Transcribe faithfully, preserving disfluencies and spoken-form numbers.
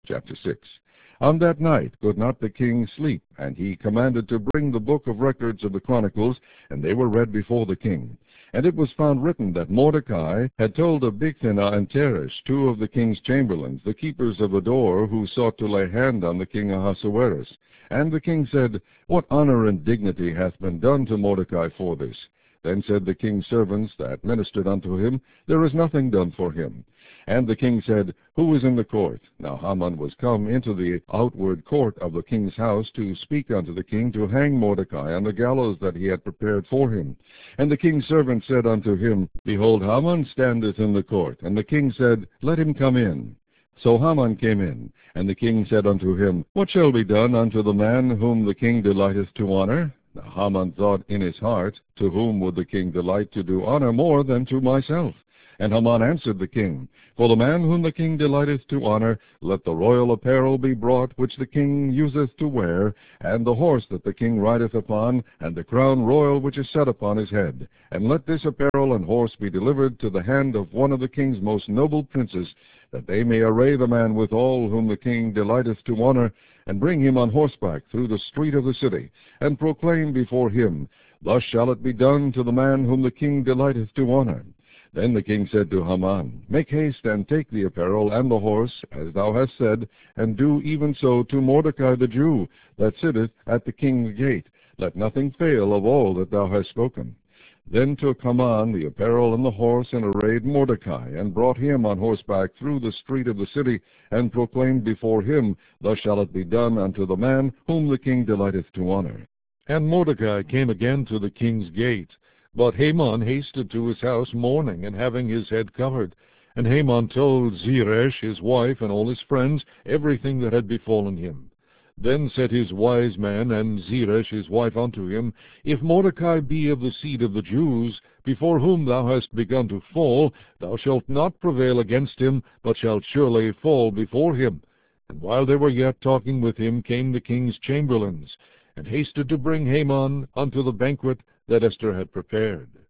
Chapter six. On that night could not the king sleep, and he commanded to bring the book of records of the Chronicles, and they were read before the king. And it was found written that Mordecai had told of Bigthana and Teresh, two of the king's chamberlains, the keepers of the door, who sought to lay hand on the king Ahasuerus. And the king said, What honor and dignity hath been done to Mordecai for this? Then said the king's servants that ministered unto him, There is nothing done for him. And the king said, Who is in the court? Now Haman was come into the outward court of the king's house to speak unto the king to hang Mordecai on the gallows that he had prepared for him. And the king's servant said unto him, Behold, Haman standeth in the court. And the king said, Let him come in. So Haman came in, and the king said unto him, What shall be done unto the man whom the king delighteth to honor? Now Haman thought in his heart, To whom would the king delight to do honor more than to myself? And Haman answered the king, For the man whom the king delighteth to honor, let the royal apparel be brought which the king useth to wear, and the horse that the king rideth upon, and the crown royal which is set upon his head. And let this apparel and horse be delivered to the hand of one of the king's most noble princes, that they may array the man withal whom the king delighteth to honor, and bring him on horseback through the street of the city, and proclaim before him, Thus shall it be done to the man whom the king delighteth to honor. Then the king said to Haman, Make haste and take the apparel and the horse, as thou hast said, and do even so to Mordecai the Jew, that sitteth at the king's gate. Let nothing fail of all that thou hast spoken. Then took Haman the apparel and the horse, and arrayed Mordecai, and brought him on horseback through the street of the city, and proclaimed before him, Thus shall it be done unto the man whom the king delighteth to honor. And Mordecai came again to the king's gate. But Haman hasted to his house mourning, and having his head covered. And Haman told Zeresh his wife and all his friends everything that had befallen him. Then said his wise man and Zeresh his wife unto him, If Mordecai be of the seed of the Jews, before whom thou hast begun to fall, thou shalt not prevail against him, but shalt surely fall before him. And while they were yet talking with him, came the king's chamberlains, and hasted to bring Haman unto the banquet that Esther had prepared.